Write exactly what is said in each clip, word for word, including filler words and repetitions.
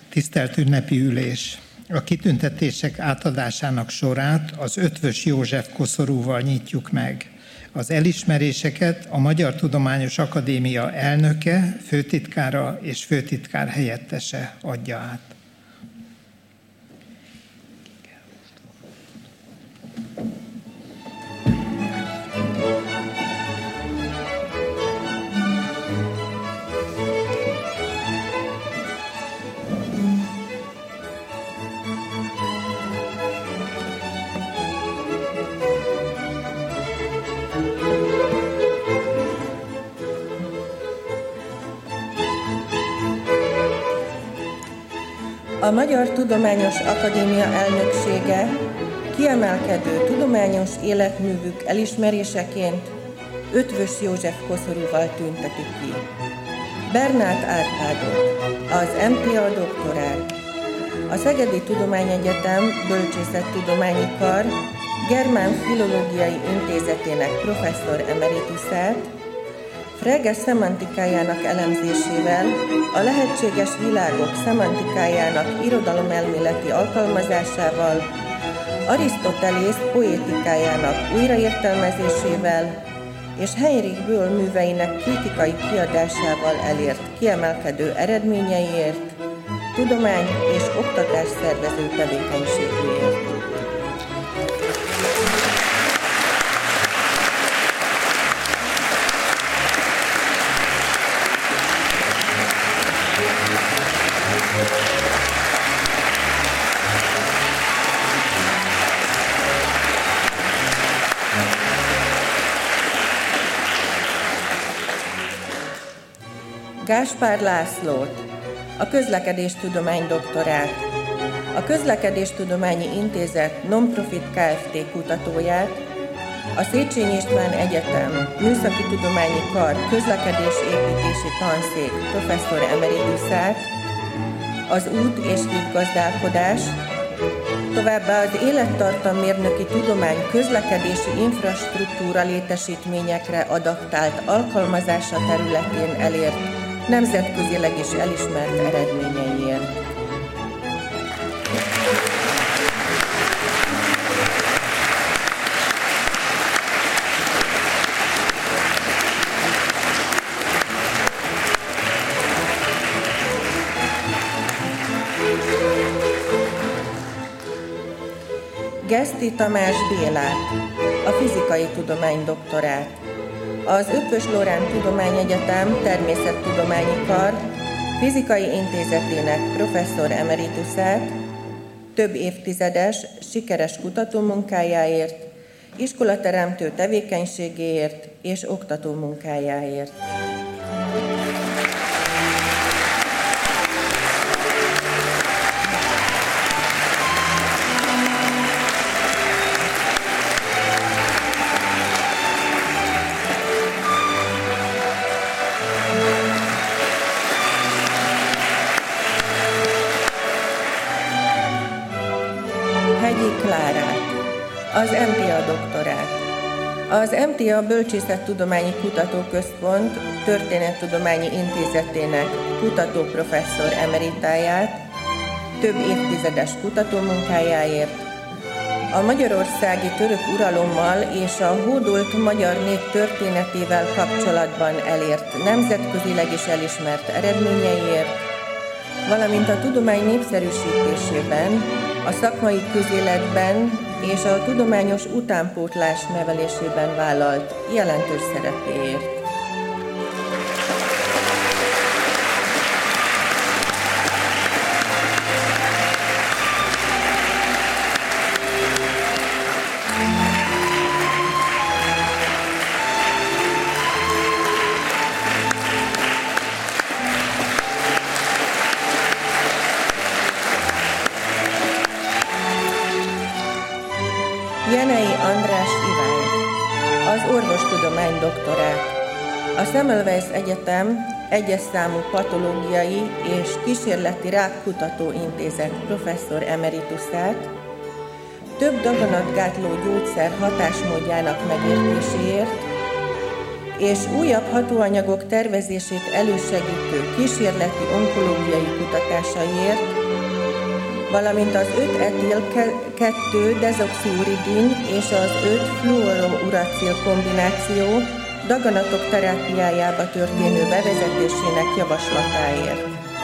Tisztelt ünnepi ülés! A kitüntetések átadásának sorát az Eötvös József koszorúval nyitjuk meg. Az elismeréseket a Magyar Tudományos Akadémia elnöke, főtitkára és főtitkár helyettese adja át. A Magyar Tudományos Akadémia elnöksége kiemelkedő tudományos életművük elismeréseként Eötvös József koszorúval tünteti ki. Bernát Árpádot, az em té á doktorát, a Szegedi Tudományegyetem Bölcsészettudományi Kar Germán Filológiai Intézetének professzor emeritusát, Frege szemantikájának elemzésével, a lehetséges világok szemantikájának irodalomelméleti alkalmazásával, Arisztotelész poétikájának újraértelmezésével és Heinrich Böll műveinek kritikai kiadásával elért kiemelkedő eredményeiért, tudomány és oktatás szervező tevékenységéért. Gáspár Lászlót, a Közlekedéstudomány doktorát, a Közlekedéstudományi Intézet Non-Profit Kft. Kutatóját, a Széchenyi István Egyetem Műszaki Tudományi Kar Közlekedésépítési Tanszék professzor emeritusát, az út- és hídgazdálkodás, továbbá az élettartammérnöki tudomány közlekedési infrastruktúra létesítményekre adaptált alkalmazása területén elért nemzetközileg is elismert eredményeiért. Geszti Tamás Bélát, a Fizikai Tudomány doktorát, az Eötvös Loránd Tudományegyetem Természettudományi Kar Fizikai Intézetének professzor emeritusát, több évtizedes, sikeres kutatómunkájáért, iskolateremtő tevékenységéért és oktatómunkájáért. Az em té á doktorát, az em té á Bölcsészettudományi Kutatóközpont Történettudományi Intézetének kutatóprofesszor emeritáját, több évtizedes kutatómunkájáért, a magyarországi török uralommal és a hódolt magyar nép történetével kapcsolatban elért nemzetközileg is elismert eredményeiért, valamint a tudomány népszerűsítésében, a szakmai közéletben és a tudományos utánpótlás nevelésében vállalt jelentős szerepéért. Jenei András Iván, az orvostudomány doktorát, a Semmelweis Egyetem egyes számú patológiai és kísérleti rákkutató intézet professzor emeritusát, több daganatgátló gyógyszer hatásmódjának megértéséért és újabb hatóanyagok tervezését elősegítő kísérleti onkológiai kutatásaiért, valamint az öt etil kettő dezoxiuridin és az öt fluorouracil kombináció daganatok terápiájába történő bevezetésének javaslatáért.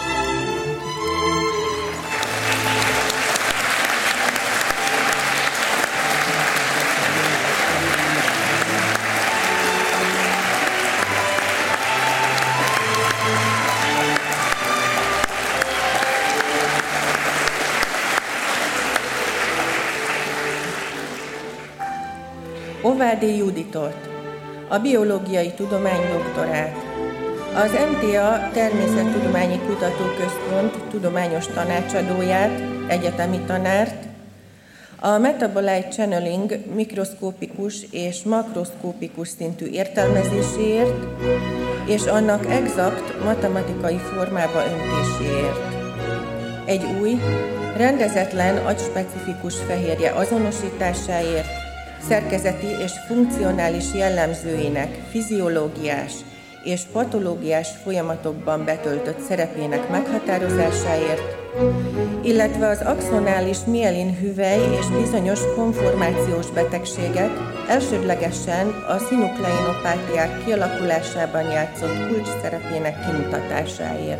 Ovádi Juditot, a biológiai tudomány doktorát, az em té á Természettudományi Kutatóközpont tudományos tanácsadóját, egyetemi tanárt, a Metabolite Channeling mikroszkópikus és makroszkópikus szintű értelmezéséért és annak exakt matematikai formába öntéséért. Egy új, rendezetlen agyspecifikus fehérje azonosításáért, szerkezeti és funkcionális jellemzőinek fiziológiás és patológiás folyamatokban betöltött szerepének meghatározásáért, illetve az axonális mielin hüvely és bizonyos konformációs betegségek, elsődlegesen a szinukleinopátiák kialakulásában játszott kulcs szerepének kimutatásáért.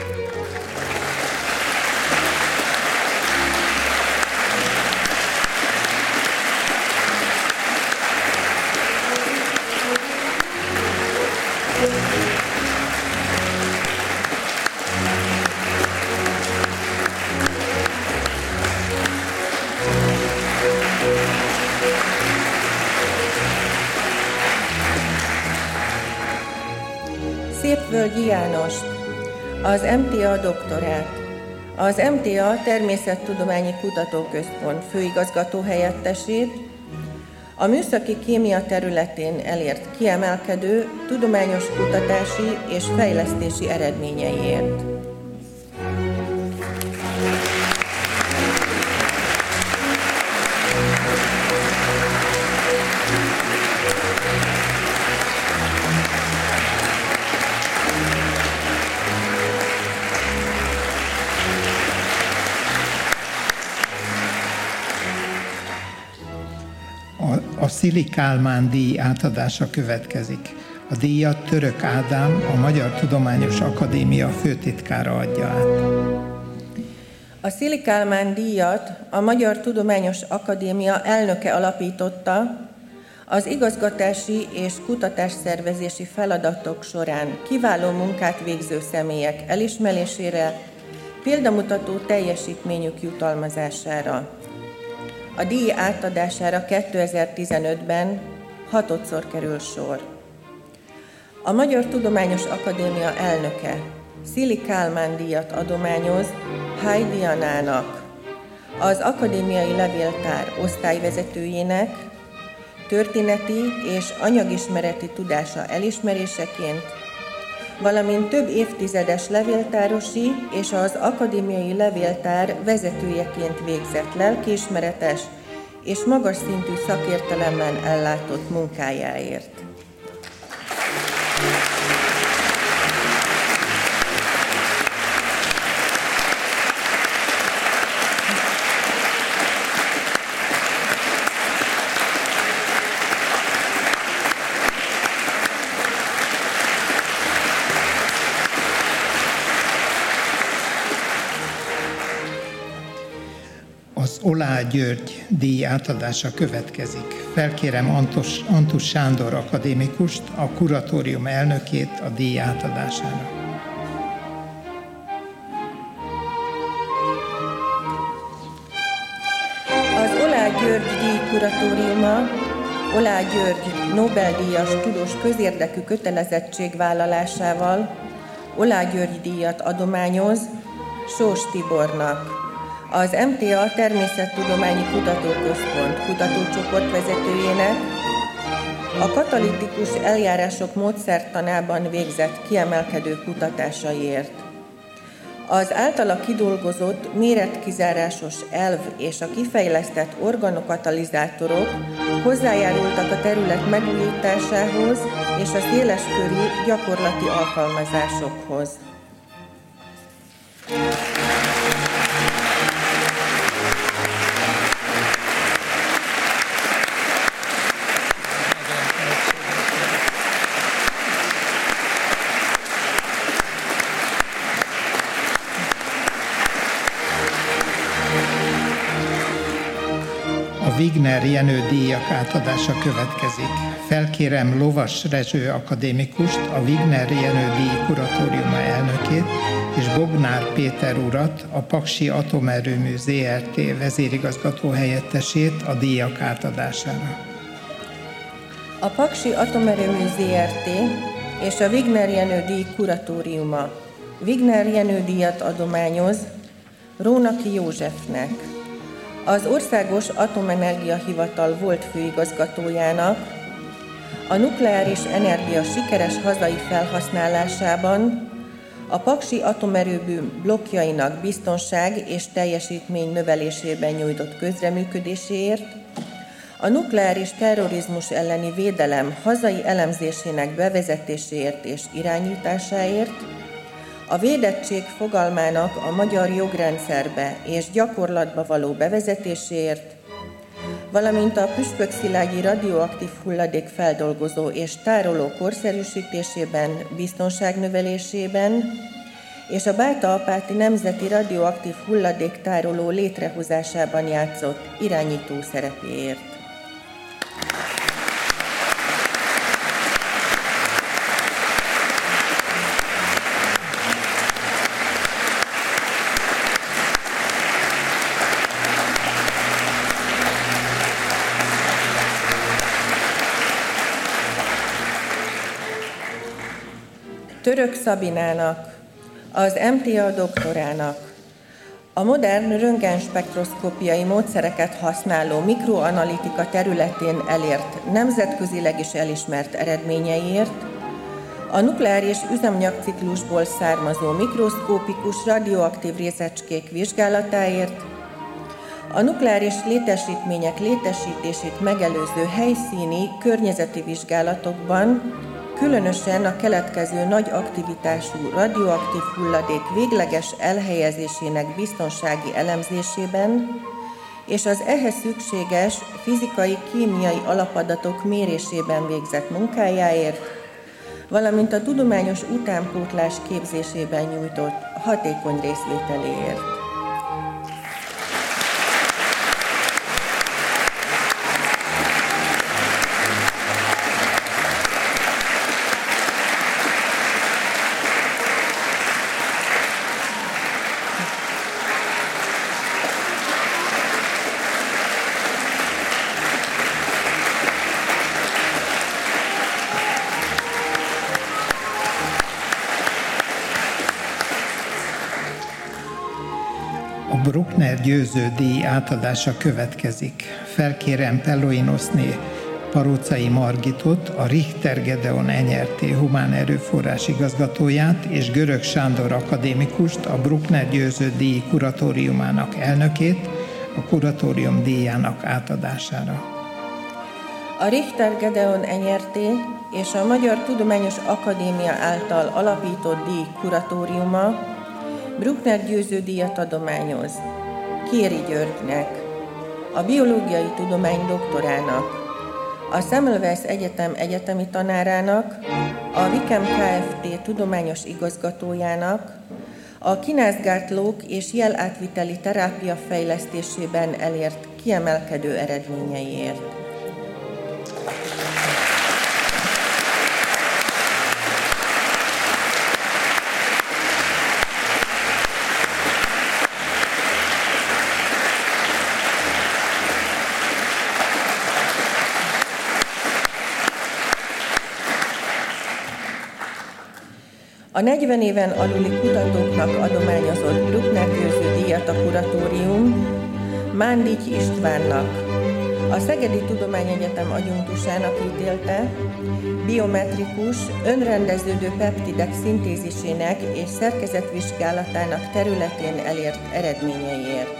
Szépvölgyi Jánost, az em té á doktorát, az em té á Természettudományi Kutatóközpont főigazgató helyettesét, a műszaki kémia területén elért kiemelkedő tudományos kutatási és fejlesztési eredményeiért. A Szili Kálmán díj átadása következik. A díjat Török Ádám, a Magyar Tudományos Akadémia főtitkára adja át. A Szili Kálmán díjat a Magyar Tudományos Akadémia elnöke alapította, az igazgatási és kutatásszervezési feladatok során kiváló munkát végző személyek elismerésére, példamutató teljesítményük jutalmazására. A díj átadására kétezer-tizenötben hatodszor kerül sor. A Magyar Tudományos Akadémia elnöke Szili Kálmán díjat adományoz Háj Dianának, az akadémiai levéltár osztályvezetőjének történeti és anyagismereti tudása elismeréseként, valamint több évtizedes levéltárosi és az akadémiai levéltár vezetőjeként végzett lelkiismeretes és magas szintű szakértelemmel ellátott munkájáért. Az Olá György díj átadása következik. Felkérem Antos, Antus Sándor akadémikust, a kuratórium elnökét a díj átadására. Az Olá György díj kuratóriuma Olá György Nobel-díjas tudós közérdekű kötelezettségvállalásával Olá György díjat adományoz Sós Tibornak, az em té á Természettudományi Kutatóközpont kutatócsoport vezetőjének, a katalitikus eljárások módszertanában végzett kiemelkedő kutatásaiért. Az általa kidolgozott méretkizárásos elv és a kifejlesztett organokatalizátorok hozzájárultak a terület megújításához és a széleskörű gyakorlati alkalmazásokhoz. Wigner Jenő díjak átadása következik. Felkérem Lovas Rezső akadémikust, a Wigner Jenő díj kuratóriuma elnökét, és Bognár Péter urat, a Paksi Atomerőmű zé er té vezérigazgató helyettesét a díjak átadására. A Paksi Atomerőmű zé er té és a Wigner Jenő díj kuratóriuma Wigner Jenő díjat adományoz Rónaki Józsefnek, az Országos Atomenergia Hivatal volt főigazgatójának, a nukleáris energia sikeres hazai felhasználásában, a Paksi Atomerőmű blokkjainak biztonság és teljesítmény növelésében nyújtott közreműködéséért, a nukleáris terrorizmus elleni védelem hazai elemzésének bevezetéséért és irányításáért, a védettség fogalmának a magyar jogrendszerbe és gyakorlatba való bevezetéséért, valamint a püspökszilágyi radioaktív hulladék feldolgozó és tároló korszerűsítésében, biztonságnövelésében, és a Báta-Apáti Nemzeti Radioaktív Hulladéktároló létrehozásában játszott irányító szerepéért. Török Szabinának, az em té á doktorának, a modern röntgenspektroszkópiai módszereket használó mikroanalitika területén elért nemzetközileg is elismert eredményeiért, a nukleáris üzemanyagciklusból származó mikroszkópikus radioaktív részecskék vizsgálatáért, a nukleáris létesítmények létesítését megelőző helyszíni környezeti vizsgálatokban, különösen a keletkező nagy aktivitású radioaktív hulladék végleges elhelyezésének biztonsági elemzésében és az ehhez szükséges fizikai-kémiai alapadatok mérésében végzett munkájáért, valamint a tudományos utánpótlás képzésében nyújtott hatékony részvételéért. Bruckner győző díj átadása következik. Felkérem Pelloinoszné Parócai Margitot, a Richter Gedeon Enyerté humán erőforrás igazgatóját, és Görög Sándor akadémikust, a Bruckner győző díj kuratóriumának elnökét, a kuratórium díjának átadására. A Richter Gedeon Enyerté és a Magyar Tudományos Akadémia által alapított díj kuratóriuma Bruckner győző díjat adományoz Kéri Györgynek, a biológiai tudomány doktorának, a Semmelweis Egyetem egyetemi tanárának, a Vikem Kft. Tudományos igazgatójának, a kinázgátlók és jelátviteli terápia fejlesztésében elért kiemelkedő eredményeiért. A negyven éven aluli kutatóknak adományozott Bruckner győző díjat a kuratórium Mándigy Istvánnak, a Szegedi Tudományegyetem adjunktusának ítélte, biometrikus, önrendeződő peptidek szintézisének és szerkezetvizsgálatának területén elért eredményeiért.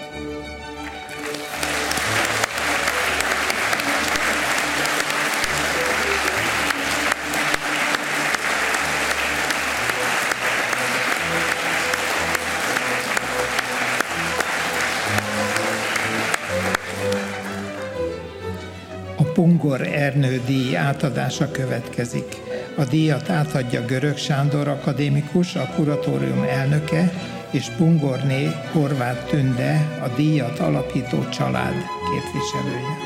Pungor Ernő díj átadása következik. A díjat átadja Görög Sándor akadémikus, a kuratórium elnöke, és Pungorné Horváth Tünde, a díjat alapító család. képviselője.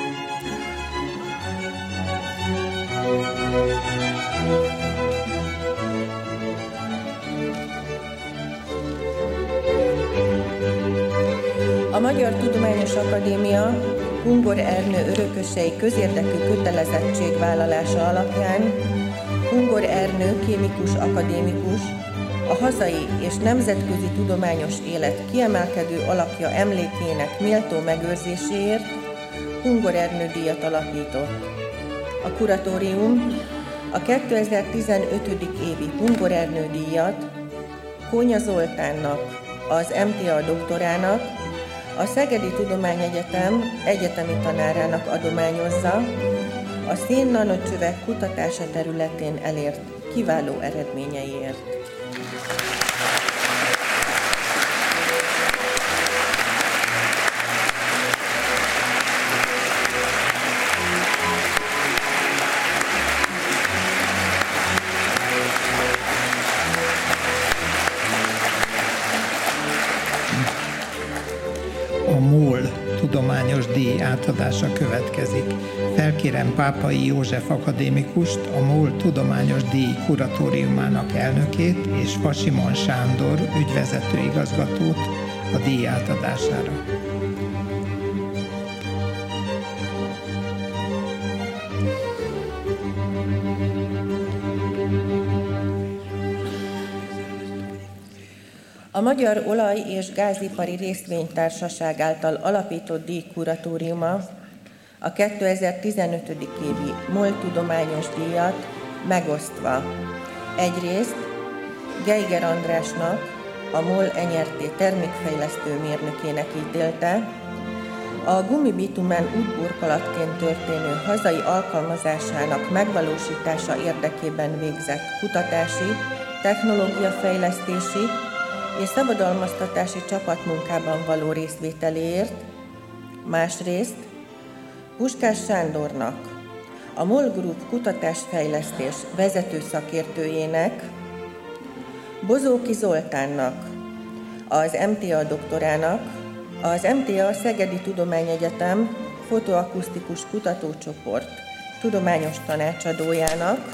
A Magyar Tudományos Akadémia Ungor Ernő örökösei közérdekű kötelezettségvállalása alapján Ungor Ernő kémikus akadémikus a hazai és nemzetközi tudományos élet kiemelkedő alakja emlékének méltó megőrzéséért Ungor Ernő díjat alapított. A kuratórium a kétezer-tizenöt. évi Ungor Ernő díjat Kónya Zoltánnak, az em té á doktorának, a Szegedi Tudományegyetem egyetemi tanárának adományozza a szén-nanocsövek kutatása területén elért kiváló eredményeiért. Tudományos díj átadása következik. Felkérem Pápai József akadémikust, a MOL Tudományos Díj kuratóriumának elnökét és Fasimon Sándor ügyvezető igazgatót a díj átadására. A Magyar Olaj- és Gázipari Részvénytársaság által alapított díjkuratóriuma a kétezer-tizenöt. évi MOL tudományos díjat megosztva egyrészt Geiger Andrásnak, a MOL en er té termékfejlesztő mérnökének ítélte, a gumibitumen útburkolatként történő hazai alkalmazásának megvalósítása érdekében végzett kutatási, technológiafejlesztési és szabadalmaztatási csapatmunkában való részvételéért, másrészt Puskás Sándornak, a MOL Group kutatásfejlesztés vezető szakértőjének, Bozóki Zoltánnak, az em té á doktorának, az em té á Szegedi Tudományegyetem fotoakusztikus kutatócsoport tudományos tanácsadójának,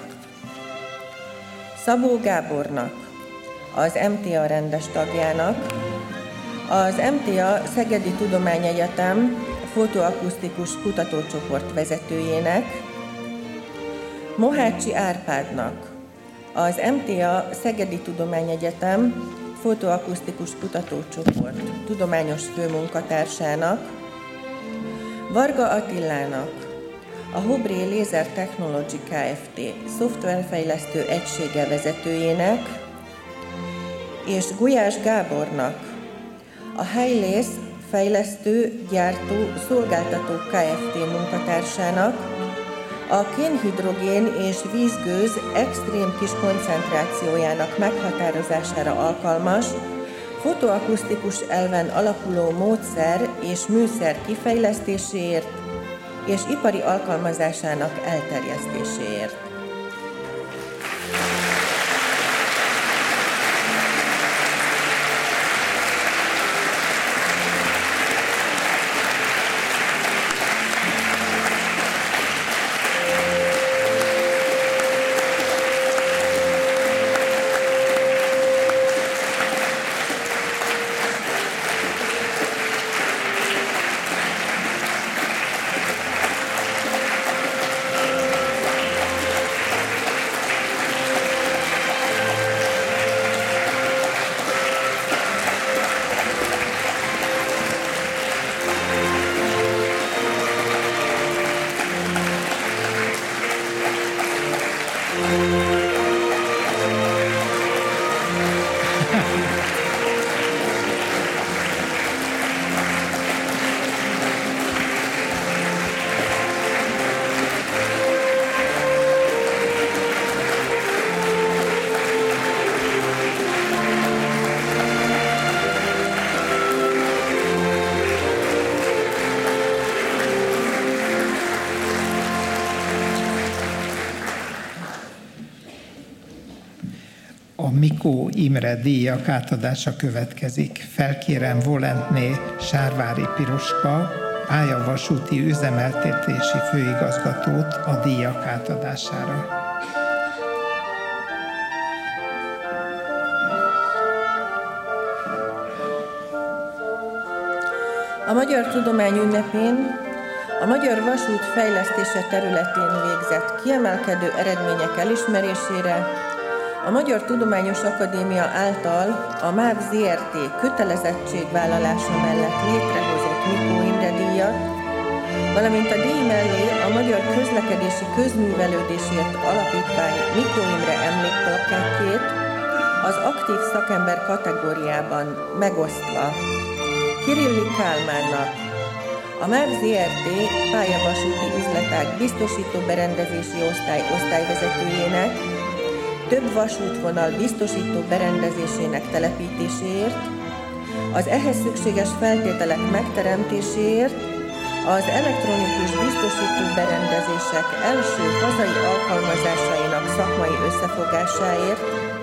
Szabó Gábornak, az em té á rendes tagjának, az em té á Szegedi Tudományegyetem fotoakusztikus kutatócsoport vezetőjének, Mohácsi Árpádnak, az em té á Szegedi Tudományegyetem fotoakusztikus kutatócsoport tudományos főmunkatársának, Varga Attilának, a Hobré Laser Technology Kft. Szoftverfejlesztő egysége vezetőjének, és Gulyás Gábornak, a Highlész fejlesztő, gyártó, szolgáltató Kft. Munkatársának, a kénhidrogén és vízgőz extrém kis koncentrációjának meghatározására alkalmas, fotoakusztikus elven alapuló módszer és műszer kifejlesztéséért és ipari alkalmazásának elterjesztéséért. Mikó Imre díjak átadása következik. Felkérem Volentné Sárvári Piroska, pályavasúti üzemeltetési főigazgatót a díjak átadására. A Magyar Tudomány ünnepén a magyar vasút fejlesztése területén végzett kiemelkedő eredmények elismerésére a Magyar Tudományos Akadémia által a MÁV zé er té kötelezettségvállalása mellett létrehozott Mikó Imre díjat, valamint a díj mellé a Magyar Közlekedési Közművelődésért Alapítvány Mikó Imre emlékplakettjét az aktív szakember kategóriában megosztva Kirilli Kálmánnak, a MÁV zé er té pályavasúti üzletág biztosító berendezési osztály osztályvezetőjének, több vasútvonal biztosító berendezésének telepítéséért, az ehhez szükséges feltételek megteremtéséért, az elektronikus biztosító berendezések első hazai alkalmazásainak szakmai összefogásáért,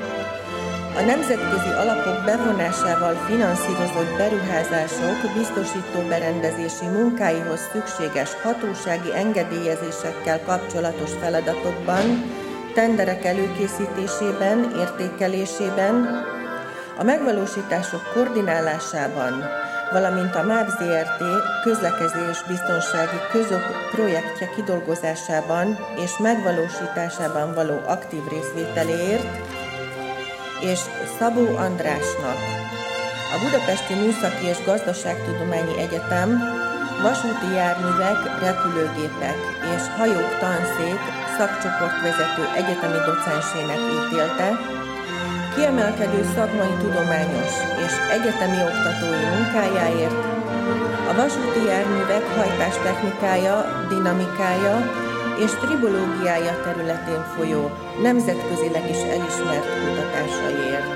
a nemzetközi alapok bevonásával finanszírozott beruházások biztosító berendezési munkáihoz szükséges hatósági engedélyezésekkel kapcsolatos feladatokban, tenderek előkészítésében, értékelésében, a megvalósítások koordinálásában, valamint a MÁV zé er té közlekedés biztonsági közok projektje kidolgozásában és megvalósításában való aktív részvételéért, és Szabó Andrásnak, a Budapesti Műszaki és Gazdaságtudományi Egyetem vasúti járművek, repülőgépek és hajók tanszék szakcsoportvezető egyetemi docensének ítélte, kiemelkedő szakmai tudományos és egyetemi oktatói munkájáért, a vasúti járművek hajtástechnikája, dinamikája és tribológiája területén folyó nemzetközileg is elismert kutatásaiért.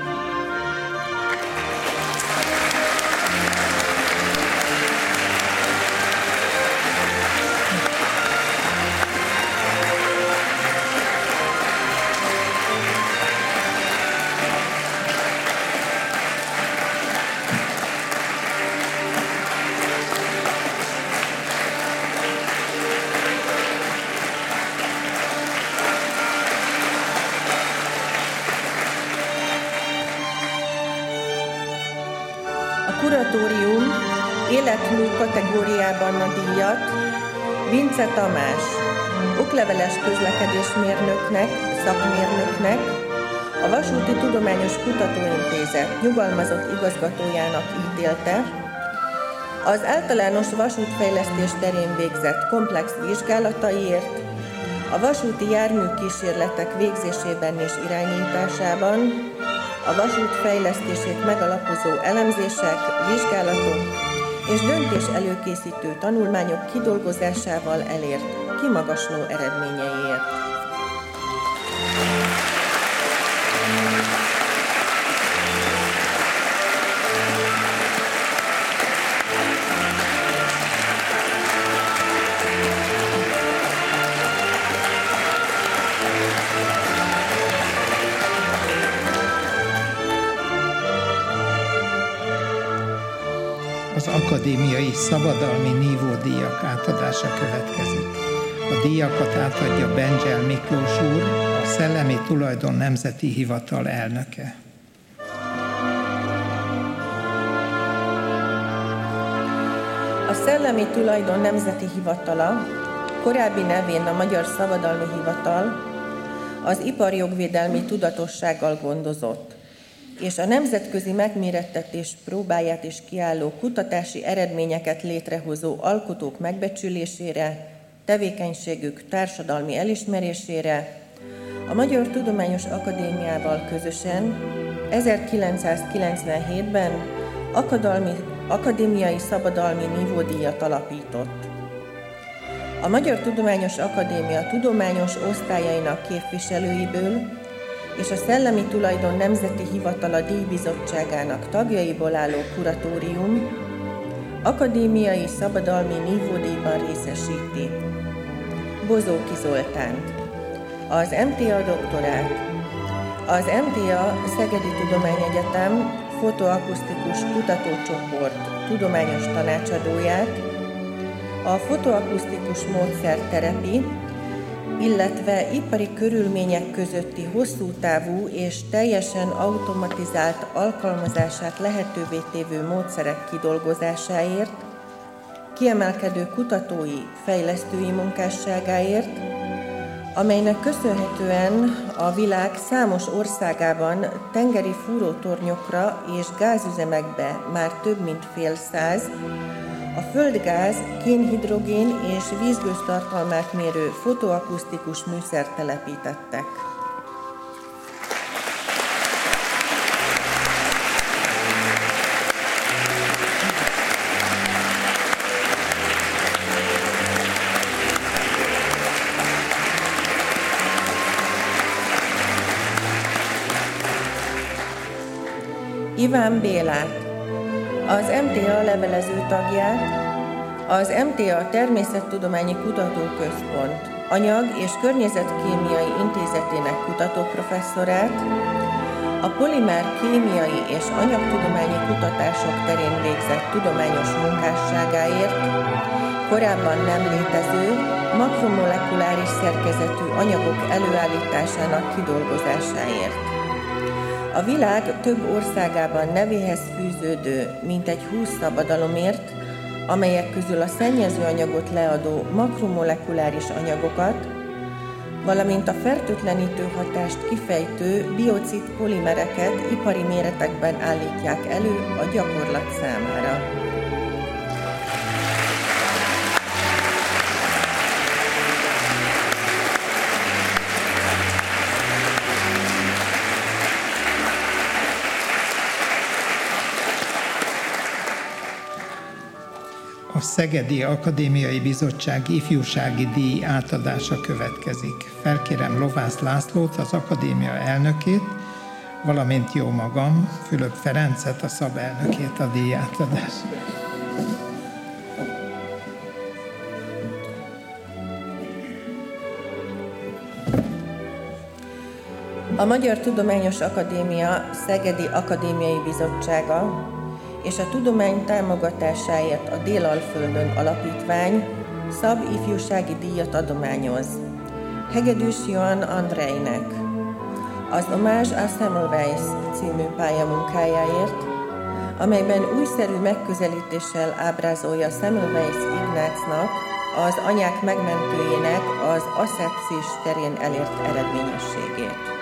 Kuratórium életmű kategóriában a díjat Vince Tamás, okleveles közlekedésmérnöknek, szakmérnöknek, a Vasúti Tudományos Kutatóintézet nyugalmazott igazgatójának ítélte, az általános vasútfejlesztés terén végzett komplex vizsgálataiért, a vasúti járműkísérletek végzésében és irányításában, a vasút fejlesztését megalapozó elemzések, vizsgálatok és döntés előkészítő tanulmányok kidolgozásával elért kimagasló eredményeiért. Az akadémiai szabadalmi nívódíjak átadása következik. A díjakat átadja Bengyel Miklós úr, a Szellemi Tulajdon Nemzeti Hivatal elnöke. A Szellemi Tulajdon Nemzeti Hivatala, korábbi nevén a Magyar Szabadalmi Hivatal, az iparjogvédelmi tudatossággal gondozott, és a nemzetközi megmérettetés próbáját is kiálló kutatási eredményeket létrehozó alkotók megbecsülésére, tevékenységük társadalmi elismerésére a Magyar Tudományos Akadémiával közösen ezerkilencszázkilencvenhétben akadalmi, akadémiai szabadalmi nívódíjat alapított. A Magyar Tudományos Akadémia tudományos osztályainak képviselőiből és a Szellemi Tulajdon Nemzeti Hivatala díjbizottságának tagjaiból álló kuratórium akadémiai szabadalmi nívódíjban részesíti Bozóki Zoltánt, az em té á doktorát, az em té á Szegedi Tudományegyetem fotoakusztikus kutatócsoport tudományos tanácsadóját, A fotoakusztikus módszerterepi, illetve ipari körülmények közötti hosszú távú és teljesen automatizált alkalmazását lehetővé tévő módszerek kidolgozásáért, kiemelkedő kutatói, fejlesztői munkásságáért, amelynek köszönhetően a világ számos országában tengeri fúrótornyokra és gázüzemekbe már több mint fél száz, a földgáz, kén-hidrogén és vízgőz tartalmát mérő fotoakusztikus műszert telepítettek. Iván Bélát, az em té á levelező tagját, az em té á Természettudományi Kutatóközpont Anyag- és Környezetkémiai Intézetének kutatóprofesszorát, a polimer kémiai és anyagtudományi kutatások terén végzett tudományos munkásságáért, korábban nem létező, makromolekuláris szerkezetű anyagok előállításának kidolgozásáért. A világ több országában nevéhez fűződő mintegy húsz szabadalomért, amelyek közül a szennyezőanyagot leadó makromolekuláris anyagokat, valamint a fertőtlenítő hatást kifejtő biocid polimereket ipari méretekben állítják elő a gyakorlat számára. A Szegedi Akadémiai Bizottság ifjúsági díj átadása következik. Felkérem Lovász Lászlót, az akadémia elnökét, valamint jó magam, Fülöp Ferencet, a szabelnökét a díj átadásra. A Magyar Tudományos Akadémia Szegedi Akadémiai Bizottsága és a tudomány támogatásáért a Délalföldön Alapítvány szab ifjúsági díjat adományoz Hegedűs Johann Andrejnek, az Omázs a Semmelweis című pályamunkájáért, amelyben újszerű megközelítéssel ábrázolja Semmelweis Ignácnak, az anyák megmentőjének az aszepszis terén elért eredményességét.